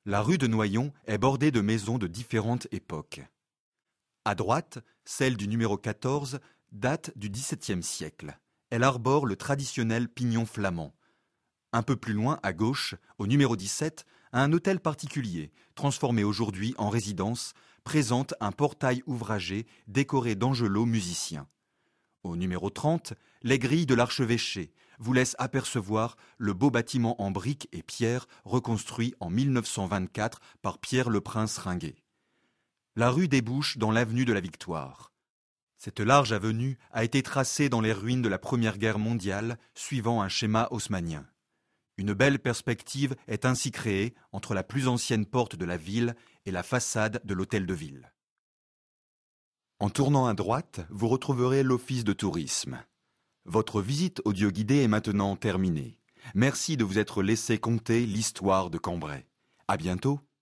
La rue de Noyon est bordée de maisons de différentes époques. À droite, celle du numéro 14 date du XVIIe siècle. Elle arbore le traditionnel pignon flamand. Un peu plus loin, à gauche, au numéro 17, un hôtel particulier, transformé aujourd'hui en résidence, présente un portail ouvragé décoré d'angelots musiciens. Au numéro 30, les grilles de l'archevêché vous laissent apercevoir le beau bâtiment en briques et pierres reconstruit en 1924 par Pierre le Prince Ringuet. La rue débouche dans l'avenue de la Victoire. Cette large avenue a été tracée dans les ruines de la Première Guerre mondiale, suivant un schéma haussmannien. Une belle perspective est ainsi créée entre la plus ancienne porte de la ville et la façade de l'hôtel de ville. En tournant à droite, vous retrouverez l'office de tourisme. Votre visite audio-guidée est maintenant terminée. Merci de vous être laissé conter l'histoire de Cambrai. À bientôt.